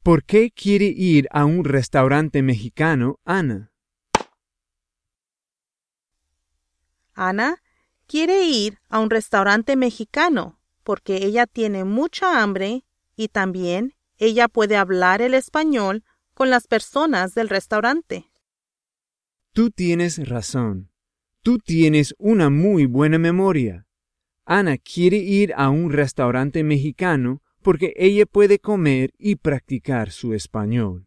¿Por qué quiere ir a un restaurante mexicano, Ana? Ana quiere ir a un restaurante mexicano porque ella tiene mucha hambre y también ella puede hablar el español con las personas del restaurante. Tú tienes razón. Tú tienes una muy buena memoria. Ana quiere ir a un restaurante mexicano porque ella puede comer y practicar su español.